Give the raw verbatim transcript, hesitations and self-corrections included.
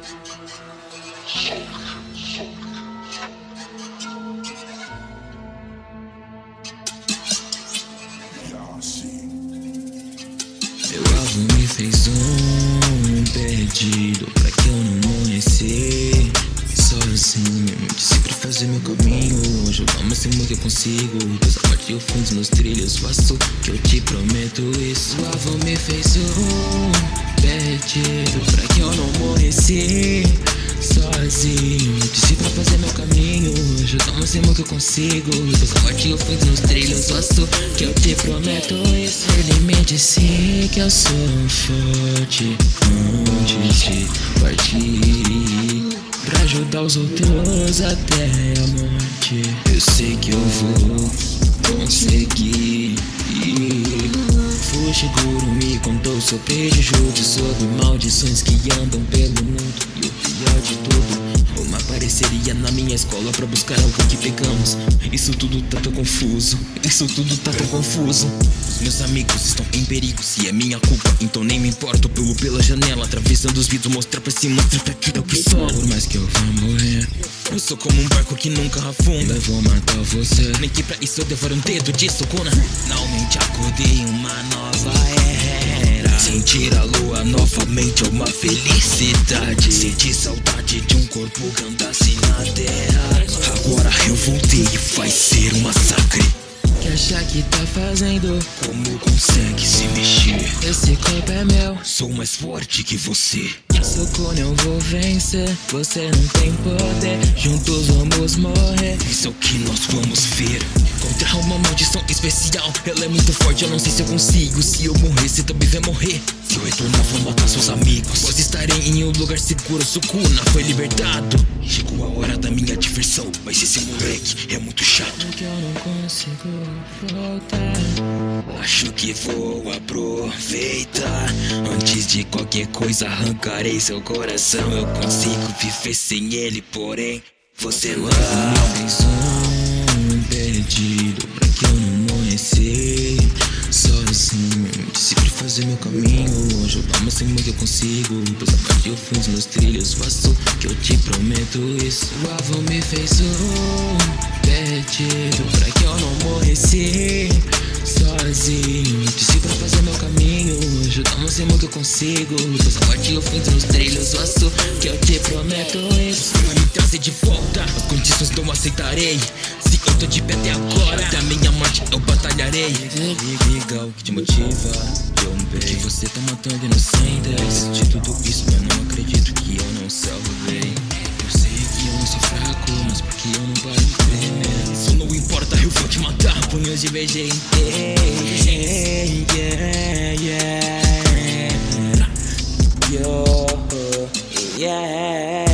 Meu avô me fez um pedido pra que eu não morresse sozinho. Disse pra fazer meu caminho, ajudar o máximo que eu consigo. Pois a partir do fim dos meus trilhos faço que eu te prometo isso. O avô me fez um pedido pra que eu não morresse sozinho. Disse pra fazer meu caminho, ajudar o máximo que eu consigo. Pois a partir do fim dos meus trilhos faço que eu te prometo isso. Ele me disse que eu sou forte antes de partir, pra ajudar os outros até a morte. Eu sei que eu vou conseguir. Fushiguro me contou sobre jujude, sobre maldições que andam pelo mundo. E o pior de tudo, uma pareceria na minha escola pra buscar algo que pegamos. Isso tudo tá tão confuso, isso tudo tá tão confuso. Os meus amigos estão em perigo, se é minha culpa, então nem me importo. Pulo pela janela, atravessando os vidros, mostrar pra cima, mostrar pra aquilo que sou. Por mais que eu vá morrer, eu sou como um barco que nunca afunda. Eu vou matar você, nem que pra isso eu devoro um dedo de socona. Finalmente acordei em uma nova era. Sentir a lua novamente é uma felicidade. Sentir saudade de um corpo que andasse na terra. Agora eu voltei e vai ser um massacre. Que acha que tá fazendo? Como consegue se mexer? Esse corpo é meu, sou mais forte que você. Socorro, eu vou vencer, você não tem poder. Juntos vamos morrer, isso é o que nós vamos ver. Contra uma maldição especial, ela é muito forte, eu não sei se eu consigo. Se eu morrer, você também vai morrer. Se eu retornar, vou matar seus amigos, pois estarei em um lugar seguro. Sukuna foi libertado. Chegou a hora da minha diversão, mas esse moleque é muito chato. Que eu não consigo voltar. Acho que vou aproveitar. Antes de qualquer coisa arrancarei seu coração. Eu consigo viver sem ele, porém você não me fez um pedido pra que eu não morresse sozinho. Disse pra fazer meu caminho, ajudar o máximo que eu consigo. Pois a partir do fim dos meus trilhos faço que eu te prometo isso. O avô me fez um pedido pra que eu não morresse sozinho. Disse pra fazer meu caminho, ajudar o máximo que eu consigo. Pois a partir do fim dos meus trilhos faço que eu te prometo isso. Vai me trazer de volta, as condições não aceitarei. Se eu tô de pé até agora, até a minha morte eu batalharei. Liga o que te motiva, porque você tá matando inocentes. De tudo isso eu não acredito que eu não salvei. Eu sei que eu não sou fraco, mas porque eu não paro de tremer. Isso não importa, eu vou te matar. Punhos de V G em yeah, yeah, yeah. Yo, yeah.